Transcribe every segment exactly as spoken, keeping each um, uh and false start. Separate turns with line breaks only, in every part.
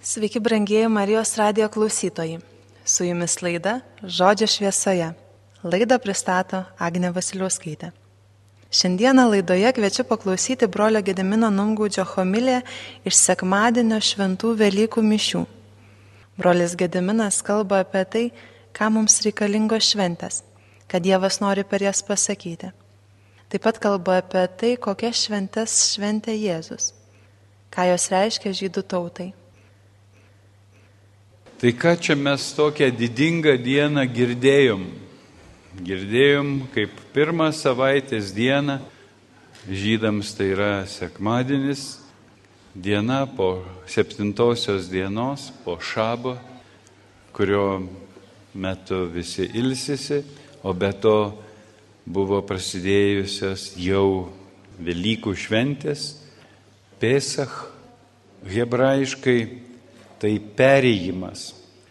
Sveiki, brangieji Marijos radijo klausytojai. Su jumis laida Žodžio šviesoje. Laidą pristato Agnė Vasiliauskaitė. Šiandieną laidoje kviečiu paklausyti brolio Gedimino Numgaudžio homiliją iš sekmadienio šventų Velykų mišių. Brolis Gediminas kalba apie tai, ką mums reikalingos šventės, ką Dievas nori per jas pasakyti. Taip pat kalba apie tai, kokias šventes šventė Jėzus, ką jos reiškia žydų tautai.
Tai ką čia mes tokią didingą dieną girdėjom? Girdėjom, kaip pirmą savaitės dieną, žydams tai yra sekmadienis, diena po septintosios dienos, po šabo, kurio metu visi ilsisi, o be to buvo prasidėjusios jau Velykų šventės, Pesach, hebrajiškai tai perėjimas.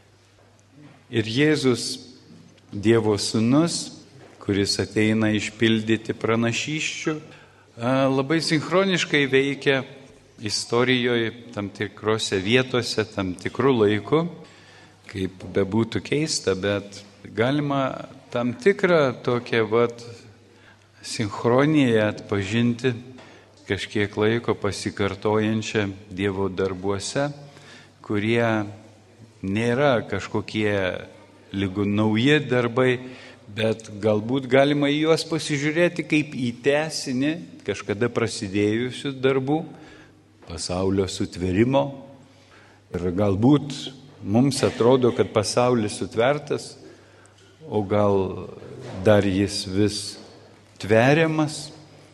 Ir Jėzus, Dievo sūnus, kuris ateina išpildyti pranašysčių, labai sinchroniškai veikia istorijoje tam tikrose vietose, tam tikrų laikų, kaip bebūtų keista, bet galima tam tikrą tokią vat sinchroniją atpažinti kažkiek laiko pasikartojančią Dievo darbuose, kurie nėra kažkokie lygu nauji darbai, bet galbūt galima į juos pasižiūrėti kaip į tęsinį kažkada prasidėjusių darbų, pasaulio sutvėrimo. Ir galbūt mums atrodo, kad pasaulis sutvertas, o gal dar jis vis tveriamas,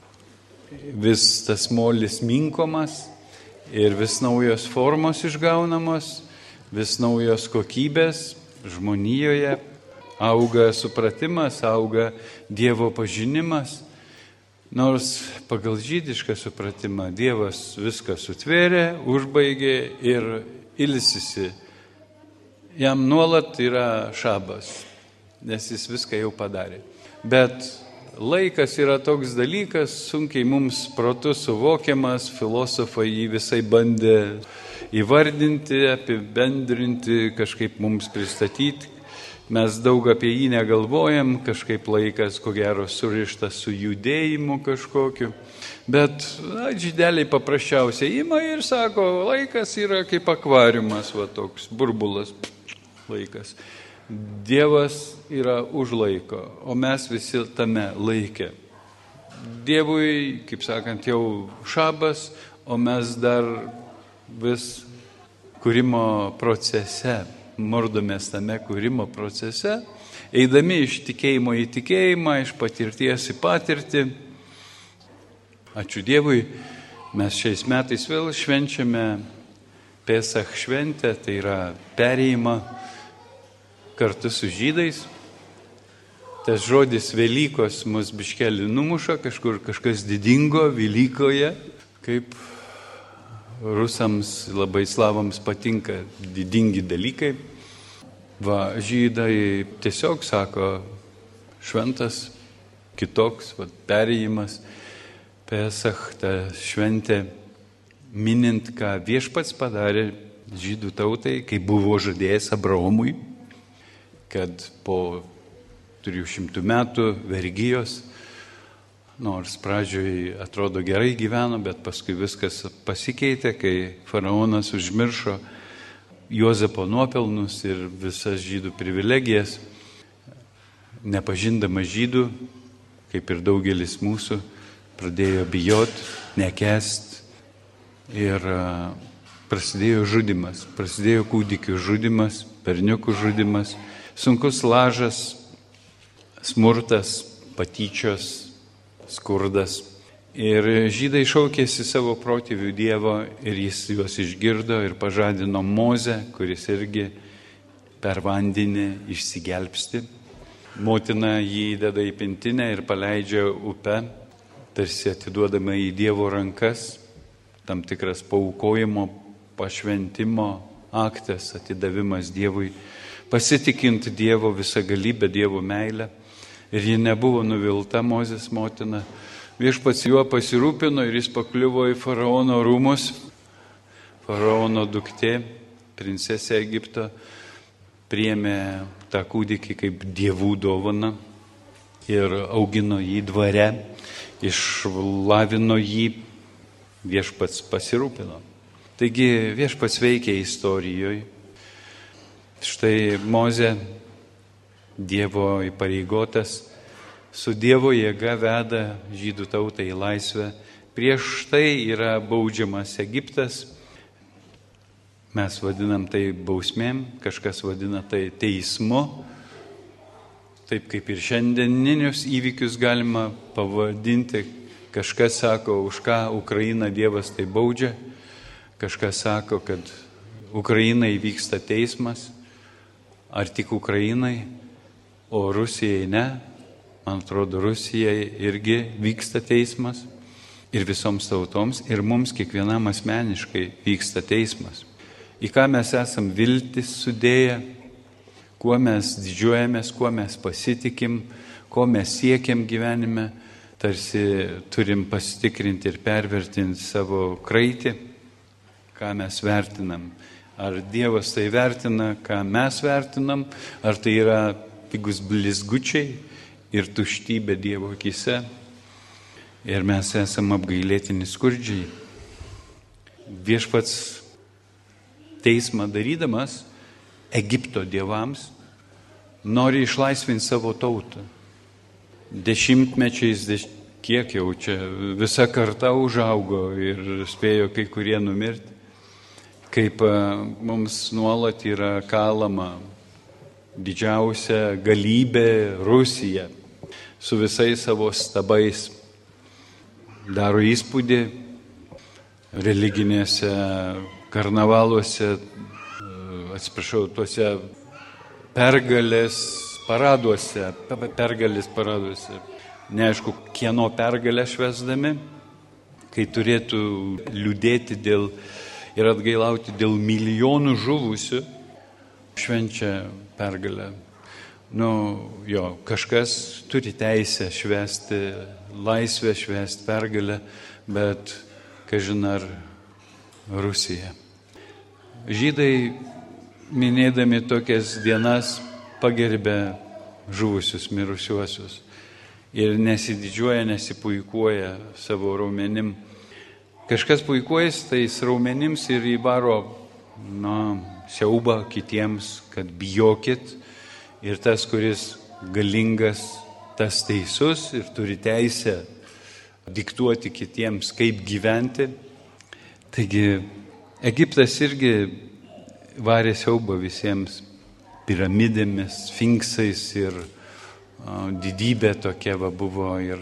vis tas molis minkomas ir vis naujos formos išgaunamos, vis naujos kokybės žmonijoje, auga supratimas, auga Dievo pažinimas. Nors pagal žydišką supratimą Dievas viską sutvėrė, užbaigė ir ilsisi. Jam nuolat yra šabas, nes jis viską jau padarė. Bet laikas yra toks dalykas, sunkiai mums protu suvokiamas, filosofai jį visai bandė įvardinti, apibendrinti, kažkaip mums pristatyti. Mes daug apie jį negalvojam, kažkaip laikas, ko gero, surištas su judėjimu kažkokiu. Bet na, žydeliai paprasčiausiai ima ir sako, laikas yra kaip akvariumas, va toks burbulas laikas. Dievas yra už laiko, o mes visi tame laike. Dievui, kaip sakant, jau šabas, o mes dar vis kūrimo procese, mordomės tame kūrimo procese, eidami iš tikėjimo į tikėjimą, iš patirties į patirtį. Ačiū Dievui, mes šiais metais vėl švenčiame Pesach šventę, tai yra perėjimą kartu su žydais. Tas žodis Velykos mus biškelį numuša, kažkur kažkas didingo Velykoje, kaip rusams, labai slavams patinka didingi dalykai. Va, žydai tiesiog sako šventas, kitoks, va, perėjimas, Pesach, ta šventė, minint, ką Viešpats padarė žydų tautai, kai buvo žadėjęs Abraomui, kad po trijų šimtų metų vergijos, nors pradžioj atrodo gerai gyveno, bet paskui viskas pasikeitė, kai faraonas užmiršo Juozapo nuopelnus ir visas žydų privilegijas, nepažindama žydų, kaip ir daugelis mūsų, pradėjo bijot, nekęst ir prasidėjo žudimas, prasidėjo kūdikių žudimas, berniukų žudimas, sunkus lažas, smurtas, patyčios, skurdas. Ir žydai šaukėsi savo protėvių Dievo ir jis juos išgirdo ir pažadino Mozę, kuris irgi per vandenį išsigelbsti. Motina jį įdeda į pintinę ir paleidžia upę, tarsi atiduodama į Dievo rankas, tam tikras paaukojimo, pašventimo aktas, atidavimas Dievui, pasitikint Dievo visagalybę, Dievo meilę. Ir ji nebuvo nuvilta, Mozės motina. Viešpats juo pasirūpino ir jis pakliuvo į faraono rūmus. Faraono duktė princesė Egipto, priėmė tą kūdikį kaip dievų dovaną ir augino jį dvare, išlavino jį, viešpats pasirūpino. Taigi viešpats veikia istorijoje. Štai Mozė, Dievo įpareigotas, su Dievo jėga veda žydų tautą į laisvę. Prieš tai yra baudžiamas Egiptas. Mes vadinam tai bausmėm, kažkas vadina tai teismu. Taip kaip ir šiandieninius įvykius galima pavadinti. Kažkas sako, už ką Ukraina Dievas tai baudžia. Kažkas sako, kad Ukrainai vyksta teismas. Ar tik Ukrainai, o Rusijai ne. Man atrodo, Rusijai irgi vyksta teismas. Ir visoms tautoms, ir mums kiekvienam asmeniškai vyksta teismas. Į ką mes esam viltis sudėję, kuo mes didžiuojamės, kuo mes pasitikim, ko mes siekiam gyvenime, tarsi turim pasitikrinti ir pervertinti savo kraitį, ką mes vertinam. Ar Dievas tai vertina, ką mes vertinam, ar tai yra pigus blizgučiai ir tuštybė Dievo akyse. Ir mes esame apgailėtini skurdžiai. Viešpats teismą darydamas Egipto dievams nori išlaisvinti savo tautą. Dešimtmečiais, deš... kiek jau čia, visa karta užaugo ir spėjo kai kurie numirti. Kaip mums nuolat yra kalama didžiausia galybė Rusija su visais savo stabais. Daro įspūdį religinėse karnavaluose, atsiprašau, tuose pergalės paraduose, pergalės paraduose. Neaišku, kieno pergalę švęsdami, kai turėtų liūdėti dėl ir atgailauti dėl milijonų žuvusių, švenčia pergalę. Nu, jo, kažkas turi teisę švęsti laisvę, švęsti pergalę, bet, kažin ar Rusija. Žydai, minėdami tokias dienas, pagerbė žuvusius, mirusiuosius ir nesididžiuoja, nesipuikuoja savo raumenim. Kažkas puikuojas tais raumenims ir įvaro, na, siaubą kitiems, kad bijokit. Ir tas, kuris galingas, tas teisus ir turi teisę diktuoti kitiems, kaip gyventi. Taigi, Egiptas irgi varė siaubą visiems piramidėmis, sfinksais ir o, didybė tokia va buvo ir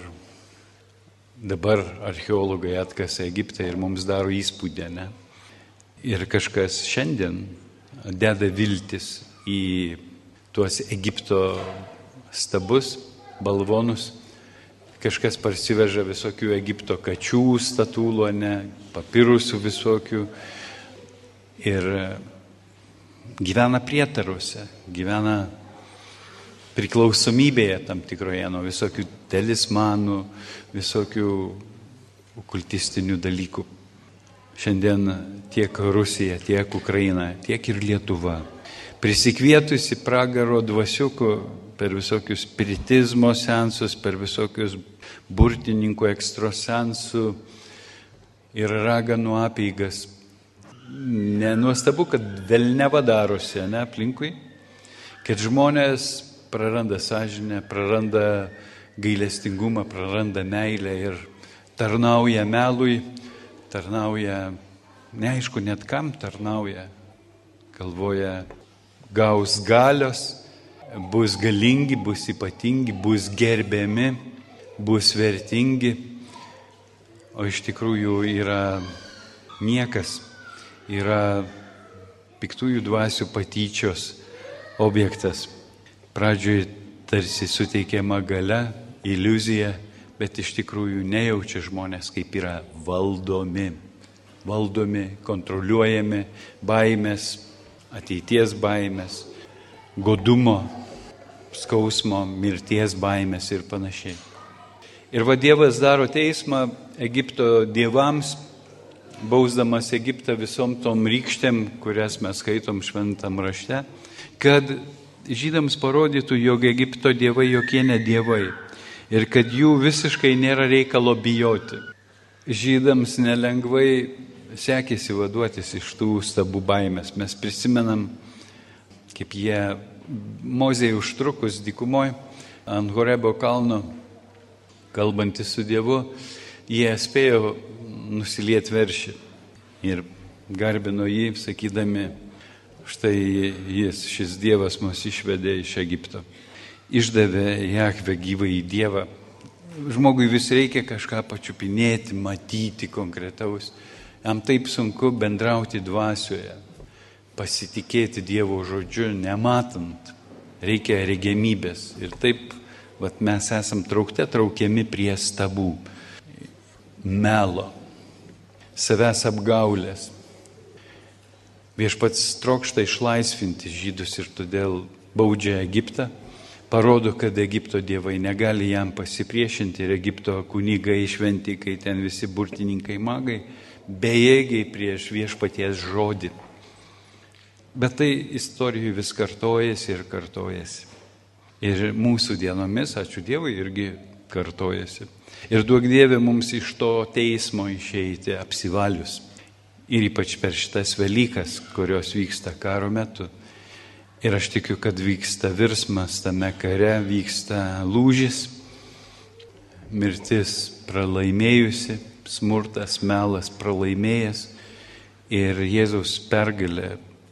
dabar archeologai atkasa Egiptą ir mums daro įspūdį, ne? Ir kažkas šiandien deda viltis į tuos Egipto stabus, balvonus. Kažkas parsiveža visokių Egipto kačių statulų, ne, papirusų visokių. Ir gyvena prietaruose, gyvena priklausomybėje tam tikroje nuo visokių talismanų, visokių okultistinių dalykų. Šiandien tiek Rusija, tiek Ukraina, tiek ir Lietuva prisikvietusi pragaro dvasiukų per visokius spiritizmo seansus, per visokius burtininkų ekstrasensų ir raganų apeigas. Nenuostabu, kad velniava darosi, ne, aplinkui, kad žmonės praranda sąžinę, praranda gailestingumą, praranda meilę ir tarnauja melui, tarnauja, neaišku net kam tarnauja, galvoja, gaus galios, bus galingi, bus ypatingi, bus gerbiami, bus vertingi, o iš tikrųjų yra niekas, yra piktųjų dvasių patyčios objektas. Pradžioj tarsi suteikiama galia, iliuzija, bet iš tikrųjų nejaučia žmonės, kaip yra valdomi. Valdomi, kontroliuojami, baimės, ateities baimės, godumo, skausmo, mirties baimės ir panašiai. Ir va Dievas daro teismą Egipto dievams bausdamas Egiptą visom tom rykštėm, kurias mes skaitom šventam rašte, kad žydams parodytų, jog Egipto dievai jokie ne dievai ir kad jų visiškai nėra reikalo bijoti. Žydams nelengvai sekėsi vaduotis iš tų stabų baimės. Mes prisimenam, kaip jie Mozei užtrukus dykumoj ant Horebo kalno, kalbantis su Dievu, jie spėjo nusiliet veršį ir garbino jį, sakydami, štai jis, šis Dievas mus išvedė iš Egipto. Išdavė Jahvę gyvąjį Dievą. Žmogui vis reikia kažką pačiupinėti, matyti konkretaus. Jam taip sunku bendrauti dvasioje, pasitikėti Dievo žodžiu, nematant. Reikia regėmybės. Ir taip vat, mes esam traukte traukiami prie stabų. Melo, savęs apgaulės. Viešpats trokšta išlaisvinti žydus ir todėl baudžia Egiptą. Parodo, kad Egipto dievai negali jam pasipriešinti ir Egipto kunigai šventikai, ten visi burtininkai magai, bejėgiai prieš viešpaties žodį. Bet tai istorijoje vis kartojasi ir kartojasi. Ir mūsų dienomis, ačiū Dievui, irgi kartojasi. Ir duok Dieve mums iš to teismo išeiti apsivalius. Ir ypač per šitas Velykas, kurios vyksta karo metu. Ir aš tikiu, kad vyksta virsmas tame kare, vyksta lūžis, mirtis pralaimėjusi, smurtas, melas pralaimėjęs ir Jėzaus pergalė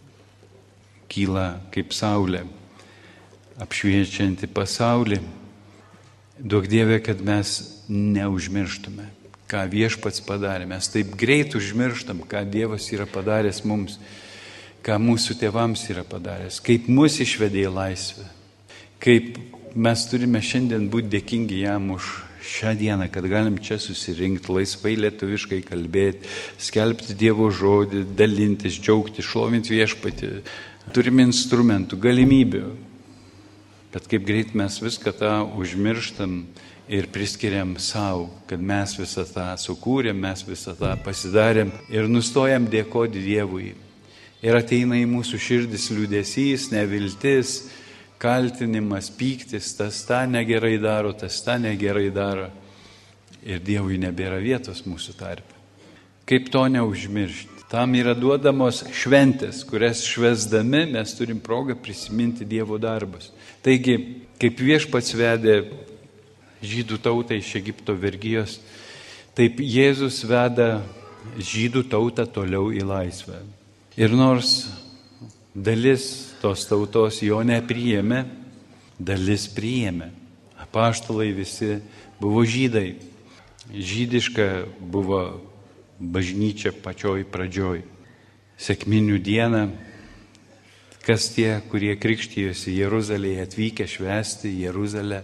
kyla kaip saulė, apšviečianti pasaulį. Duok Dieve, kad mes neužmirštume, ką Viešpats padarė. Mes taip greit užmirštam, ką Dievas yra padaręs mums, ką mūsų tėvams yra padaręs, kaip mus išvedė į laisvę, kaip mes turime šiandien būti dėkingi jam už šią dieną, kad galim čia susirinkti, laisvai lietuviškai kalbėti, skelbti Dievo žodį, dalintis, džiaugti, šlovinti Viešpatį. Turime instrumentų, galimybių, bet kaip greit mes viską tą užmirštam ir priskiriam savo, kad mes visą tą sukūrėm, mes visą tą pasidarėm ir nustojam dėkoti Dievui. Ir ateina į mūsų širdis liūdesys, neviltis, kaltinimas, pyktis, tas tą negerai daro, tas tą negerai daro. Ir Dievui nebėra vietos mūsų tarpe. Kaip to neužmiršti? Tam yra duodamos šventės, kurias švesdami mes turim progą prisiminti Dievo darbus. Taigi, kaip Viešpats vedė žydų tautą iš Egipto vergijos, taip Jėzus veda žydų tautą toliau į laisvę. Ir nors dalis tos tautos jo nepriėmė, dalis priėmė. Apaštalai visi buvo žydai. Žydiška buvo bažnyčia pačioj pradžioj. Sekminių dieną, kas tie, kurie krikštijosi Jeruzalėje, atvykę švęsti Jeruzalę,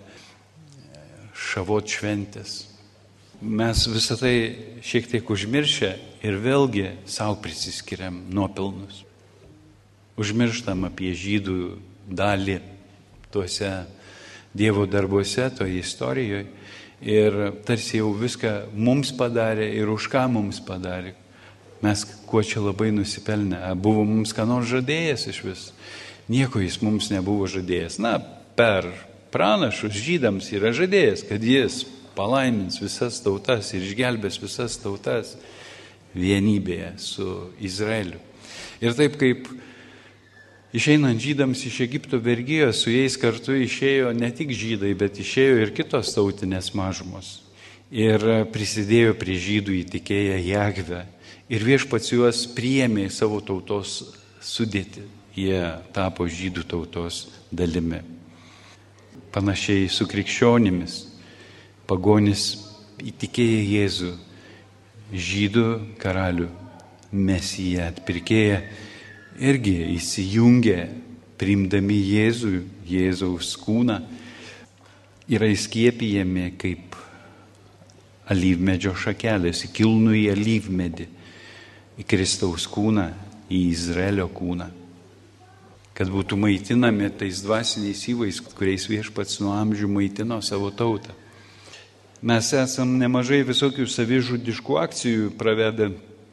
šavot šventės. Mes visą tai šiek tiek užmiršę ir vėlgi savo prisiskiriam nuopelnus. Užmirštam apie žydų dalį tuose Dievo darbuose, toje istorijoje ir tarsi jau viską mums padarė ir už ką mums padarė. Mes kuo čia labai nusipelnę. Buvo mums ką nors žadėjęs iš vis. Nieko jis mums nebuvo žadėjęs. Na, per pranašus žydams yra žadėjęs, kad jis palaimins visas tautas ir išgelbės visas tautas vienybėje su Izraeliu. Ir taip kaip išeinant žydams iš Egipto vergijos, su jais kartu išėjo ne tik žydai, bet išėjo ir kitos tautinės mažumos. Ir prisidėjo prie žydų įtikėję Jahvę. Ir Viešpats juos priėmė į savo tautos sudėtį. Jie tapo žydų tautos dalimi. Panašiai su krikščionimis. Pagonis įtikėję Jėzų, žydų karalių, Mesiją, atpirkėją, irgi įsijungė, priimdami Jėzų, Jėzaus kūną, yra įskiepijami kaip alyvmedžio šakelės, į kilnų į alyvmedį, į Kristaus kūną, į Izraelio kūną, kad būtų maitinami tais dvasiniais įvais, kuriais Viešpats nuo amžių maitino savo tautą. Mes esam nemažai visokių savižudiškų akcijų pravedę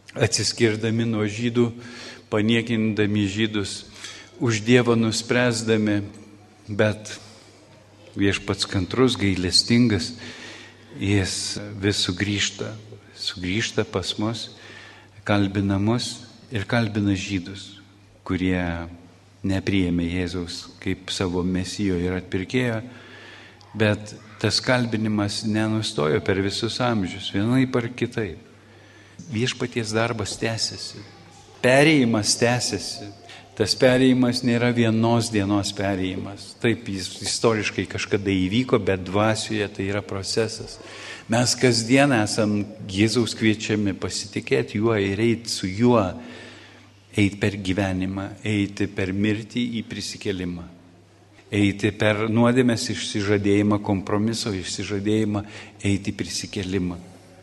atsiskirdami nuo žydų, paniekindami žydus, už Dievą nuspręsdami, bet Viešpats kantrus, gailestingas, jis vis sugrįžta, sugrįžta pas mus, kalbina mus ir kalbina žydus, kurie nepriėmė Jėzaus kaip savo mesijo ir atpirkėjo, bet tas kalbinimas nenustojo per visus amžius, vienaip ar kitaip. Viešpaties darbas tęsiasi, perėjimas tęsiasi. Tas perėjimas nėra vienos dienos perėjimas. Taip, jis istoriškai kažkada įvyko, bet dvasioje tai yra procesas. Mes kasdien esam Jėzaus kviečiami pasitikėti juo ir eiti su juo, eiti per gyvenimą, eiti per mirtį į prisikėlimą, eiti per nuodėmės išsižadėjimą, kompromiso išsižadėjimą, eiti į prisikėlimą.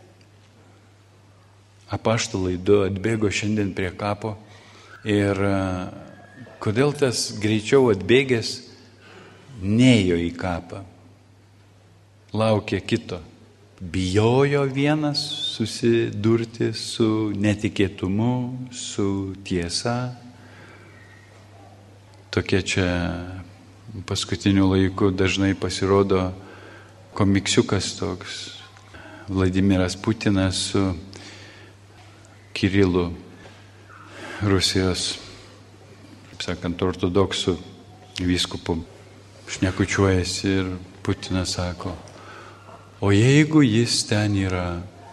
Apaštalai du atbėgo šiandien prie kapo ir kodėl tas greičiau atbėgęs neėjo į kapą, laukė kito. Bijojo vienas susidurti su netikėtumu, su tiesa. Tokia čia paskutiniu laiku dažnai pasirodo komiksiukas toks. Vladimiras Putinas su Kirilu, Rusijos, kaip sakant, ortodoksų vyskupu šnekučiuojasi ir Putinas sako, o jeigu jis ten yra,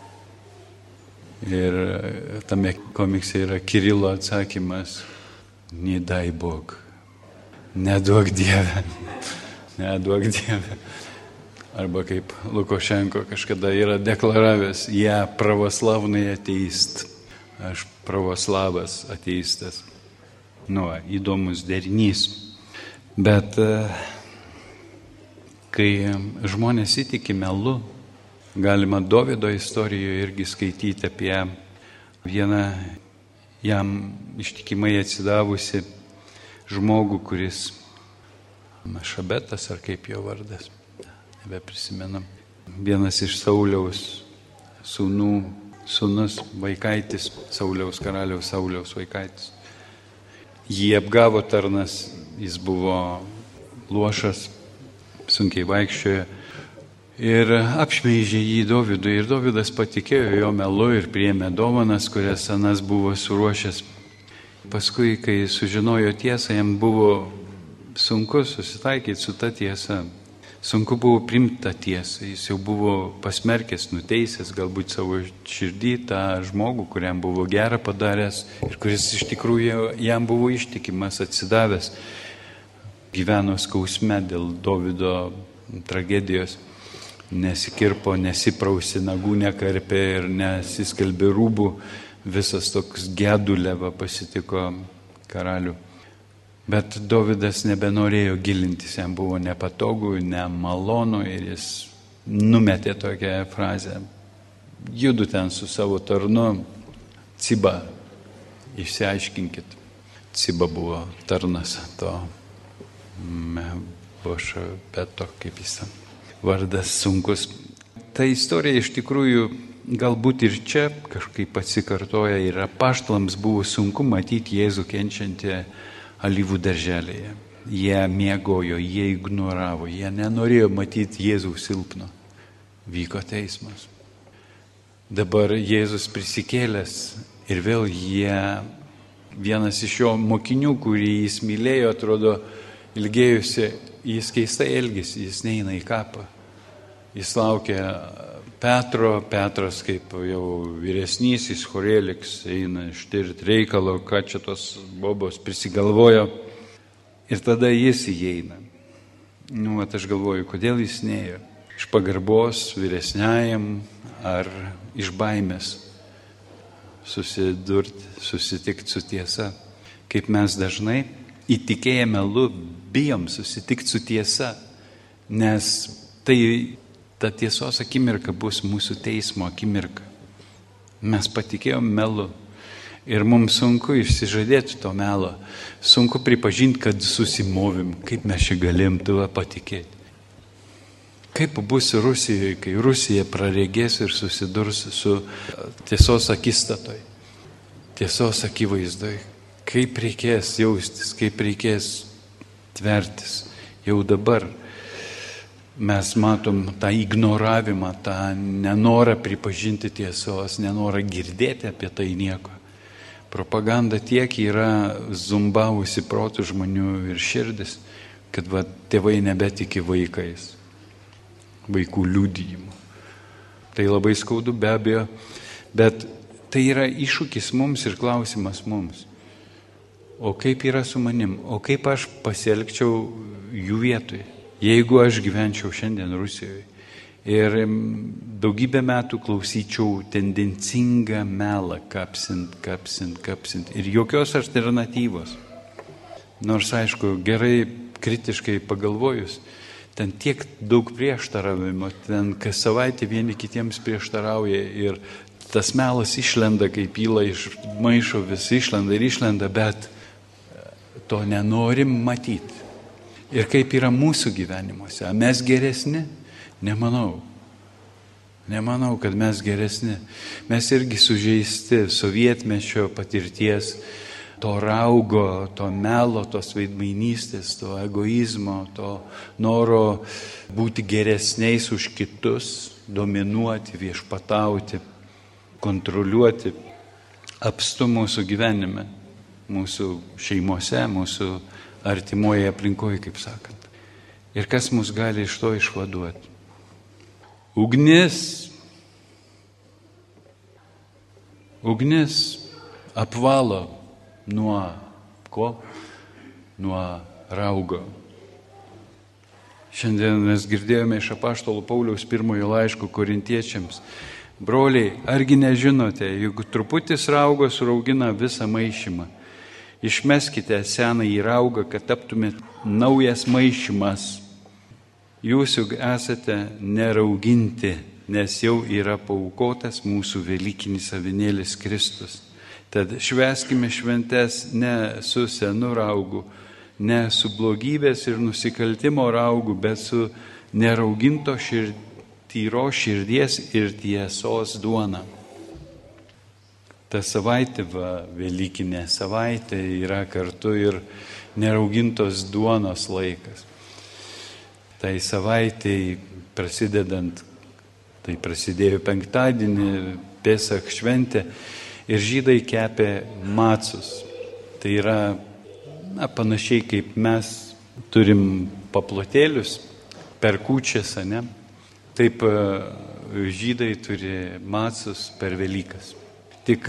ir tame komikse yra Kirilo atsakymas, nei dai Bog, neduok Dieve, neduok Dieve. Arba kaip Lukašenko kažkada yra deklaravęs, ja pravoslavnai ateist, aš pravoslavas ateistas. Nu, įdomus derinys. Bet kai žmonės įtiki melu, galima Dovydo istorijoje irgi skaityti apie vieną jam ištikimai atsidavusi žmogų, kuris Šabetas, ar kaip jo vardas, nebeprisimenam. Vienas iš Sauliaus sūnų, sūnus, vaikaitis, Sauliaus karaliaus Sauliaus vaikaitis. Jį apgavo tarnas, jis buvo luošas, sunkiai vaikščiojo ir apšmeižė jį Dovydui. Ir Dovydas patikėjo jo melu ir priėmė dovanas, kurias anas buvo suruošęs. Paskui, kai sužinojo tiesą, jam buvo sunku susitaikyti su ta tiesa. Sunku buvo priimti tą tiesą. Jis jau buvo pasmerkęs, nuteisęs galbūt savo širdį tą žmogų, kuriam buvo gerą padaręs ir kuris iš tikrųjų jam buvo ištikimas, atsidavęs. Gyveno skausme dėl Dovydo tragedijos. Nesikirpo, nesiprausi, nagų nekarpė ir nesiskelbė rūbų. Visas toks gedulėva pasitiko karalių. Bet Dovydas nebenorėjo gilintis, jam buvo nepatogu, nemalonu ir jis numetė tokią frazę. Judu ten su savo tarnu, Ciba, išsiaiškinkit. Ciba buvo tarnas to Bošabeto, kaip jis ten. Vardas sunkus. Ta istorija iš tikrųjų galbūt ir čia kažkaip atsikartoja ir apaštalams buvo sunku matyti Jėzų kenčiantį alyvų darželėje. Jie miegojo, jie ignoravo, jie nenorėjo matyti Jėzaus silpno. Vyko teismas. Dabar Jėzus prisikėlęs ir vėl jie, vienas iš jo mokinių, kurį jis mylėjo, atrodo, ilgėjusi, jis keistai elgėsi, jis neina į kapą. Jis laukia Petro, Petras kaip jau vyresnysis Chorėliks eina ištirti reikalo, ką čia tos bobos prisigalvojo. Ir tada jis įeina. Nu, at aš galvoju, kodėl jis neėjo? Iš pagarbos vyresniajam ar iš baimės susidurti, susitikti su tiesa. Kaip mes dažnai įtikėję melu bijom susitikti su tiesa, nes tai ta tiesos akimirka bus mūsų teismo akimirka. Mes patikėjom melu ir mums sunku išsižadėti to melo. Sunku pripažinti, kad susimovim, kaip mes čia galim tuo patikėti. Kaip bus Rusijoje, kai Rusija praregės ir susidurs su tiesos akistatoj. tiesos akivaizdoj, kaip reikės jaustis, kaip reikės tvertis. Jau dabar mes matom tą ignoravimą, tą nenorą pripažinti tiesos, nenorą girdėti apie tai nieko. Propaganda tiek yra zumbavusi protų žmonių ir širdis, kad va, tėvai nebetiki vaikais, vaikų liudijimu. Tai labai skaudu be abejo, bet tai yra iššūkis mums ir klausimas mums. O kaip yra su manim? O kaip aš pasielgčiau jų vietoje, jeigu aš gyvenčiau šiandien Rusijoje ir daugybę metų klausyčiau tendencingą melą kapsint, kapsint, kapsint ir jokios alternatyvos. Nors aišku, gerai kritiškai pagalvojus, ten tiek daug prieštaravimo, ten kas savaitę vieni kitiems prieštarauja ir tas melas išlenda kaip įla iš maišo, vis išlenda ir išlenda, bet to nenorim matyti. Ir kaip yra mūsų gyvenimuose. Mes geresni? Nemanau. Nemanau, kad mes geresni. Mes irgi sužeisti sovietmečio patirties, to raugo, to melo, tos veidmainystės, to egoizmo, to noro būti geresniais už kitus, dominuoti, viešpatauti, kontroliuoti, apstu mūsų gyvenime, mūsų šeimose, mūsų artimoje aplinkoje, kaip sakant. Ir kas mus gali iš to išvaduoti? Ugnis. Ugnis apvalo nuo ko? Nuo raugo. Šiandien mes girdėjome iš apaštalo Pauliaus pirmojo laiško korintiečiams. Broliai, argi nežinote, jeigu truputis raugo suraugina visą maišymą. Išmeskite senąjį raugą, kad taptumėt naujas maišymas. Jūs juk esate nerauginti, nes jau yra paaukotas mūsų velykinis avinėlis Kristus. Tad švęskime šventes ne su senu raugu, ne su blogybės ir nusikaltimo raugu, bet su nerauginto šir... tyro širdies ir tiesos duona. Ta savaitė, va, velykinė savaitė yra kartu ir neraugintos duonos laikas. Tai savaitai prasidedant, tai prasidėjo penktadienį, Pesach šventė ir žydai kepė macus. Tai yra na, panašiai kaip mes turim paplotėlius per kūčias, ne? Taip žydai turi macus per Velykas. Tik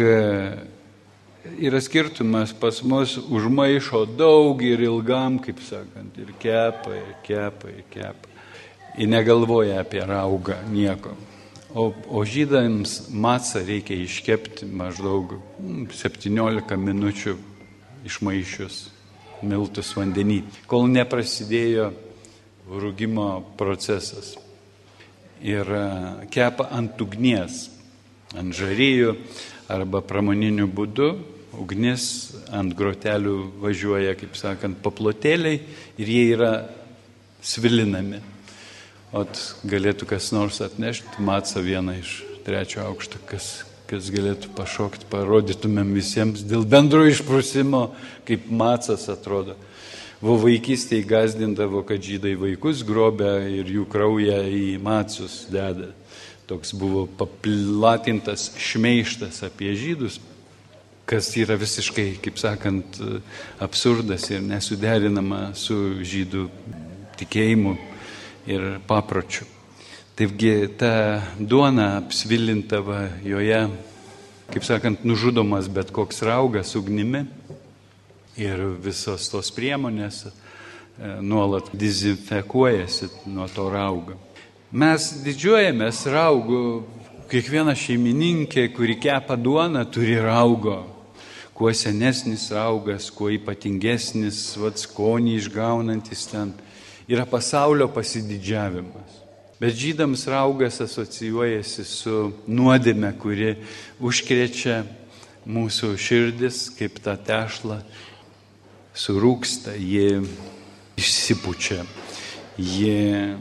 yra skirtumas, pas mus užmaišo daug ir ilgam, kaip sakant, ir kepa, ir kepa, ir kepa. Ir negalvoja apie raugą nieko. O, o žydams macą reikia iškepti maždaug septyniolika minučių išmaišius miltus vandenį, kol neprasidėjo rūgimo procesas. Ir kepa ant ugnies, ant žarijų arba pramoniniu būdu. Ugnis ant grotelių važiuoja, kaip sakant, paplotėliai ir jie yra svilinami. O galėtų kas nors atnešti macą vieną iš trečio aukšto, kas, kas galėtų pašokti, parodytumėm visiems dėl bendro išprusimo, kaip macas atrodo. Vo vaikystėje gazdindavo, kad žydai vaikus grobia ir jų kraują į macus deda. Toks buvo paplatintas šmeižtas apie žydus, kas yra visiškai, kaip sakant, absurdas ir nesuderinama su žydų tikėjimu ir papročiu. Taigi ta duona apsvilinta va, joje, kaip sakant, nužudomas bet koks raugas ugnimi. Ir visos tos priemonės nuolat dezinfekuojasi nuo to raugo. Mes didžiuojamės raugu, kiekviena šeimininkė, kuri kepa duoną, turi raugo. Kuo senesnis raugas, kuo ypatingesnis, vat skonį išgaunantis ten, yra pasaulio pasididžiavimas. Bet žydams raugas asocijuojasi su nuodėme, kuri užkrečia mūsų širdis kaip tą tešlą. Surūksta, jie išsipučia, jie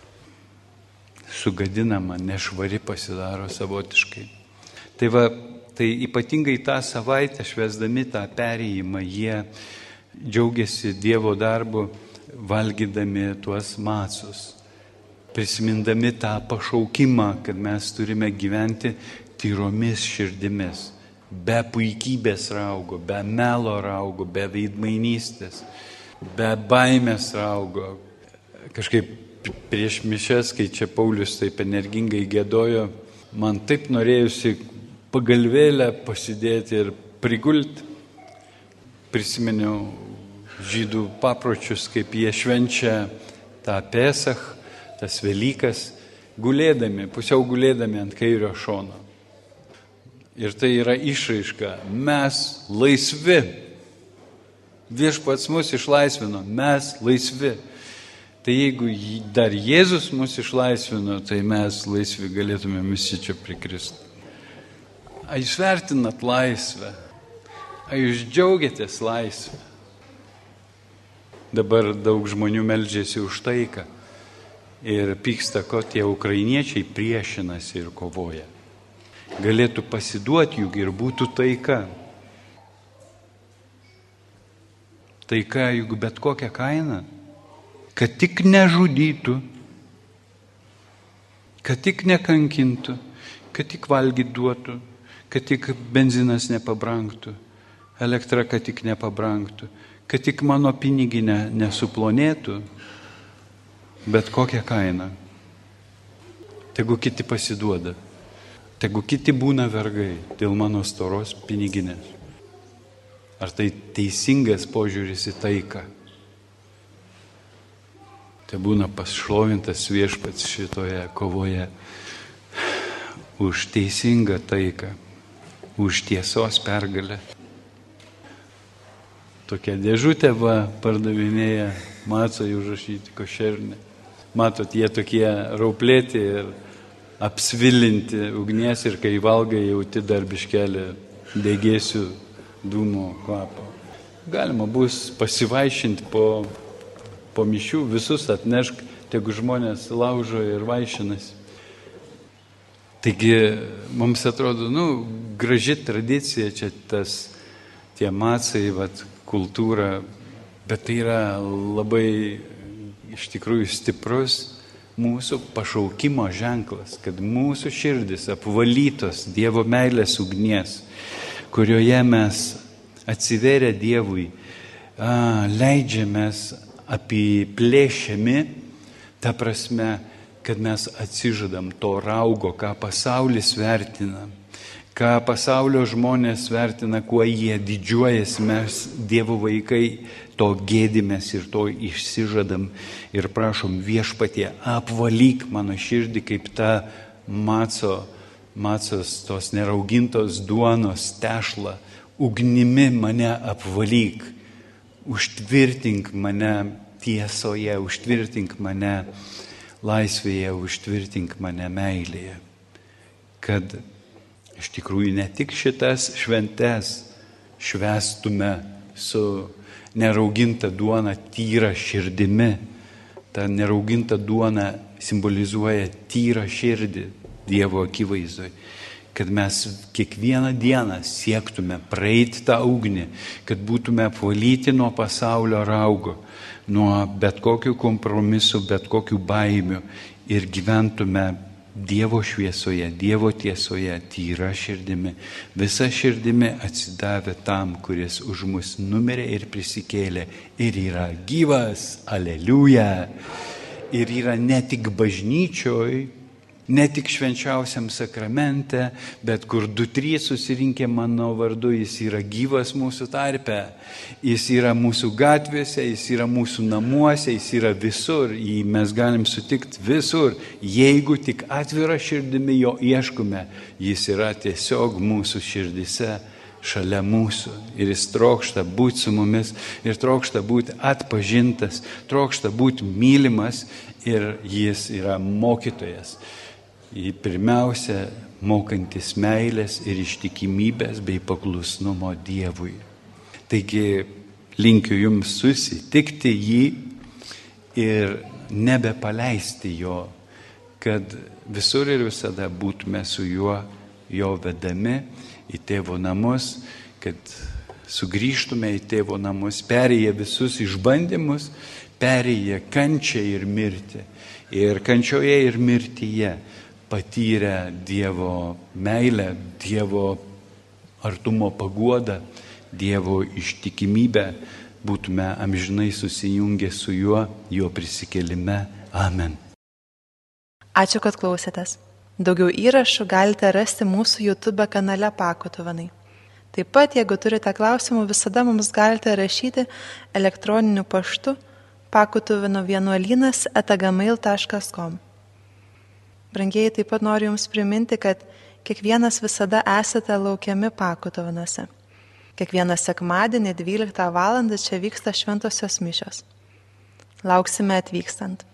sugadinama, nešvari pasidaro savotiškai. Tai va, Tai ypatingai tą savaitę, švęsdami tą perėjimą, jie džiaugiasi Dievo darbu, valgydami tuos macus, prisimindami tą pašaukimą, kad mes turime gyventi tyromis širdimis, be puikybės raugo, be melo raugo, be veidmainystės, be baimės raugo. Kažkaip prieš mišes, kai čia Paulius taip energingai gėdojo, man taip norėjusi pagalvėlę pasidėti ir prigulti. Prisiminiau žydų papročius, kaip jie švenčia tą Pesach, tas Velykas, gulėdami, pusiau gulėdami ant kairio šono. Ir tai yra išraiška. Mes laisvi. Viešpats mus išlaisvino. Mes laisvi. Tai jeigu dar Jėzus mus išlaisvino, tai mes laisvi galėtume visi čia prikristi. Ar jūs vertinat laisvę? Ar jūs džiaugiatės laisvę? Dabar daug žmonių meldžiasi už taiką ir pyksta, ko tie ukrainiečiai priešinasi ir kovoja. Galėtų pasiduoti juk ir būtų taika. Taika juk bet kokią kainą. Kad tik nežudytų, kad tik nekankintų, kad tik valgyt duotų, kad tik benzinas nepabrangtų, elektra kad tik nepabrangtų, kad tik mano piniginė nesuplonėtų, bet kokią kainą. Tegu kiti pasiduoda, tegu kiti būna vergai dėl mano storos piniginės. Ar tai teisingas požiūris į taiką? Tai būna pašlovintas Viešpats šitoje kovoje už teisingą taiką, už tiesos pergalę. Tokia dėžutė va pardavinėja macai užrašyti košernė. Matot, jie tokie rauplėti ir apsvilinti ugnies ir kai valgai jauti dar biškelį degėsių dūmų kvapą. Galima bus pasivaišinti po Po mišių, visus atnešk, tegu žmonės laužo ir vaišinasi. Taigi, mums atrodo, nu, graži tradicija, čia tas, tie macai, vat, kultūra, bet tai yra labai, iš tikrųjų, stiprus mūsų pašaukimo ženklas, kad mūsų širdis apvalytos Dievo meilės ugnies, kurioje mes atsiverę Dievui, a, leidžiamės apiplėšiami, ta prasme, kad mes atsižadam to raugo, ką pasaulis vertina, ką pasaulio žmonės vertina, kuo jie didžiuojasi, mes Dievo vaikai to gėdimės ir to išsižadam ir prašom Viešpatie, apvalyk mano širdį kaip ta maco, macos tos neraugintos duonos tešla, ugnimi mane apvalyk. Užtvirtink mane tiesoje, užtvirtink mane laisvėje, užtvirtink mane meilėje. Kad iš tikrųjų ne tik šitas šventes švęstume su nerauginta duona tyra širdimi. Ta nerauginta duona simbolizuoja tyrą širdį Dievo akivaizdoje. Kad mes kiekvieną dieną siektume praeiti tą ugnį, kad būtume apvalyti nuo pasaulio raugo, nuo bet kokių kompromisų, bet kokių baimių ir gyventume Dievo šviesoje, Dievo tiesoje, tyra širdimi, visa širdimi atsidavę tam, kuris už mus numirė ir prisikėlė ir yra gyvas, aleliuja, ir yra ne tik bažnyčioj, ne tik švenčiausiam sakramente, bet kur du trys susirinkę mano vardu, jis yra gyvas mūsų tarpe, jis yra mūsų gatvėse, jis yra mūsų namuose, jis yra visur, jį mes galim sutikti visur, jeigu tik atvira širdimi jo ieškome, jis yra tiesiog mūsų širdise, šalia mūsų ir jis trokšta būti su mumis ir trokšta būti atpažintas, trokšta būti mylimas ir jis yra mokytojas. Į pirmiausia, mokantis meilės ir ištikimybės bei paklusnumo Dievui. Taigi, linkiu jums susitikti jį ir nebepaleisti jo, kad visur ir visada būtume su juo, jo vedami į tėvo namus, kad sugrįžtume į tėvo namus, perėję visus išbandymus, perėję kančią ir mirtį. Ir kančioje ir mirtyje patyrę Dievo meilę, Dievo artumo paguodą, Dievo ištikimybę, būtume amžinai susijungę su juo, jo prisikėlime. Amen.
Ačiū, kad klausėtės. Daugiau įrašų galite rasti mūsų YouTube kanale Pakutuvanai. Taip pat, jeigu turite klausimų, visada mums galite rašyti elektroniniu paštu pakutuvino vienuolynas eta gmail taškas com. Brangieji, taip pat noriu Jums priminti, kad kiekvienas visada esate laukiami Pakutuvinuose. Kiekvieną sekmadienį dvyliktą valandą čia vyksta šventosios mišios. Lauksime atvykstant.